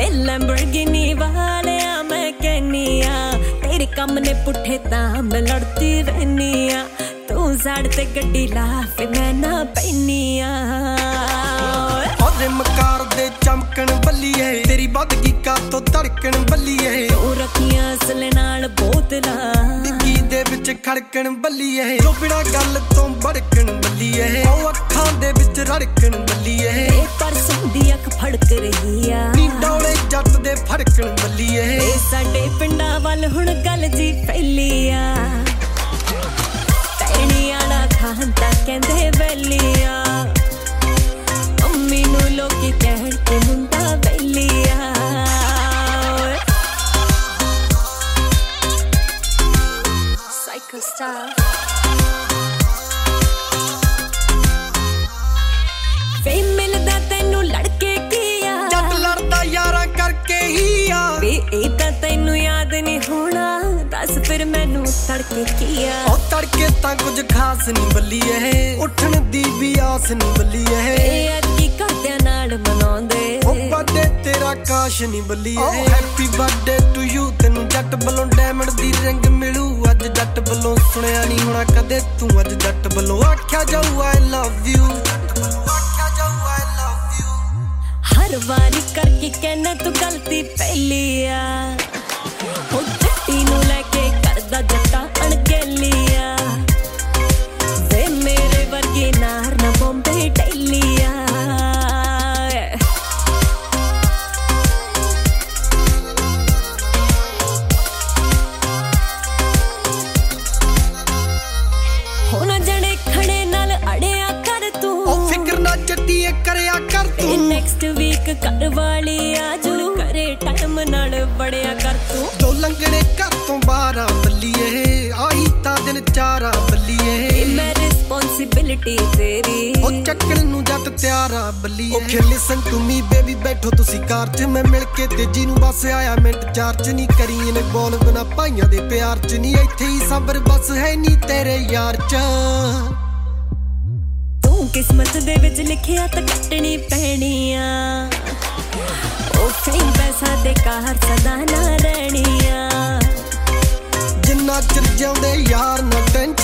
ਵੇ Lamborghini ਵਾਲਿਆ ਮੈਂ ਕਹਿਨੀ ਆ ਤੇਰੇ ਕੰਮ ਨੇ ਪੁੱਠੇ ਤਾਂ ਮੈਂ ਲੜਦੀ ਰਹਿਨੀ ਆ ਤੂੰ ਸਾੜ ਤੇ ਗੱਡੀ ਲਾ ਫੇ ਮੈਂ ਨਾ ਪੈਨੀ ਆ ਉਹਦੇ ਮਕਾਰ ਦੇ ਚਮਕਣ ਬੱਲੀਏ ਤੇਰੀ ਵੱਧਗੀ ਕਾਤੋਂ ਧੜਕਣ ਬੱਲੀਏ ਤੂੰ ਰੱਖੀਆਂ ਅਸਲ ਨਾਲ ਬੋਤਲਾਂ ਡਿੱਗੀ ਦੇ ਵਿੱਚ ਖੜਕਣ ਬੱਲੀਏ ਜੋ ਬਿਨਾਂ ਗੱਲ ਤੋਂ ਭੜਕਣ ਬੱਲੀਏ ਉਹ ਅੱਖਾਂ ਦੇ ਵਿੱਚ ਰੜਕਣ ਬੱਲੀਏ ਇਹ ਪਰਸੋਂ ਦੀ ਅੱਖ ਫੜਕ ਰਹੀ ਆ ਨੀ ਡੋਲੇ ਜੱਟ ਦੇ ਫੜਕਣ ਬੱਲੀਏ ਇਹ ਸਾਡੇ ਪਿੰਡਾਂ ਵੱਲ ਹੁਣ ਗੱਲ ਜੀ ਫੈਲੀ ਆ ਪੈਣੀ ਆਲਾ ਖਾਨ ਤਾਂ ਕਹਿੰਦੇ ਵੈਲੀ ਆ ਅੰਮੀ ਨੂੰ ਲੋਕੀ ਕਹਿਣ ਤੇ ਮੁੰਡਾ ਵੈਲੀ ਆ ਸਾਈਕੋ ਸਟਾਰ ਵੇ ਮਿਲਦਾ ਤੈਨੂੰ ਲੜਕੇ ਕੀ ਆ ਜੱਟ ਲੜਦਾ ਯਾਰਾਂ ਕਰਕੇ ਹੀ ਆ ਵੇ ਇਹ ਤਾਂ ਤੈਨੂੰ ਯਾਦ ਨਹੀਂ ਹੋਣਾ ਦੱਸ ਫਿਰ ਮੈਨੂੰ ਤੜਕੇ ਕੀ ਆ ਉਹ ਤੜਕੇ ਤਾਂ ਕੁਝ ਖਾਸ ਨਹੀਂ ਬੱਲੀਏ ਉੱਠਣ ਦੀ ਵੀ ਆਸ ਨਹੀਂ ਬੱਲੀਏ ਇਹ ਅੱਕੀ ਘਰਦਿਆਂ ਨਾਲ ਮਨਾਉਂਦੇ ਉਹ ਬਰਥਡੇ ਤੇਰਾ ਕਾਸ਼ ਨਹੀਂ ਬੱਲੀਏ ਹੈਪੀ ਬਰਥਡੇ ਟੂ ਯੂ ਤੈਨੂੰ ਜੱਟ ਵੱਲੋਂ ਡਾਇਮੰਡ ਦੀ ਰਿੰਗ ਮਿਲੂ ਅੱਜ ਜੱਟ ਵੱਲੋਂ ਸੁਣਿਆ ਨਹੀਂ ਹੋਣਾ ਕਦੇ ਤੂੰ ਅੱਜ ਜੱਟ ਵੱਲੋਂ ਆਖਿਆ ਜਾਊ ਆਈ ਲਵ ਯੂ ਹਰ ਵਾਰੀ ਕਰਕੇ ਕਹਿਣਾ ਤੂੰ ਗਲਤੀ ਪਹਿਲੀ ਆ ਉਹ ਜੱਟੀ ਨੂੰ ਲੈ ਕੇ ਕਰਦਾ ਜੱਟਾ ਅਣਗਹਿਲੀ ਆ ਵੇ ਮੇਰੇ ਵਰਗੀ ਨਾਰ ਨਾ ਬੰਬੇ ਡੈਲੀ ਆ ਹੁਣ ਜਣੇ ਖੜੇ ਨਾਲ ਅੜਿਆ ਕਰ ਤੂੰ ਉਹ ਫਿਕਰ ਨਾ ਜੱਟੀਏ ਕਰਿਆ ਕਰ ਤੂੰ ਨੈਕਸਟ ਵੀਕ ਘਰ ਵਾਲੀ ਆਜੂ ਕਰੇ ਟਾਈਮ ਨਾਲ ਬੜਿਆ ਕਰ ਤੂੰ ਦੋ ਲੰਗੜੇ ਘਰ ਤੋਂ ਬਾਹਰ ਆ ਬੱਲੀਏ ਆਹੀ ਤਾਂ ਦਿਨ ਚਾਰਾ ਬੱਲੀਏ ਮੈਂ ਰਿਸਪੌਂਸਿਬਿਲਿਟੀ ਤੇਰੀ ਉਹ ਚੱਕਣ ਨੂੰ ਜੱਟ ਤਿਆਰ ਆ ਬੱਲੀਏ okay listen to me baby ਬੈਠੋ ਤੁਸੀਂ ਕਾਰ 'ਚ ਮੈਂ ਮਿਲ ਕੇ ਤੇਜੀ ਨੂੰ ਬਸ ਆਇਆ ਮਿੰਟ ਚਾਰ 'ਚ ਨਹੀਂ ਕਰੀ ਇਹਨੇ ਬੋਲ ਬਿਨਾ ਭਾਈਆਂ ਦੇ ਪਿਆਰ 'ਚ ਨਹੀਂ ਇੱਥੇ ਹੀ ਸਬਰ ਬਸ ਹੈ ਨਹੀਂ ਤੇਰੇ ਯਾਰ 'ਚ ਤੂੰ ਕਿਸਮਤ ਦੇ ਵਿੱਚ ਲਿਖਿਆ ਤਾਂ ਕੱਟਣੀ ਪੈਣੀ ਆ ਉਹ ਫੇਮ ਪੈਸਾ ਦੇ ਕਾਰ ਸਦਾ ਨਾ ਰਹਿਣੀ ਆ ਜਿੰਨਾ ਚਿਰ ਜਿਉਂਦੇ ਯਾਰ ਨਾ ਟੈਨਸ਼ਨ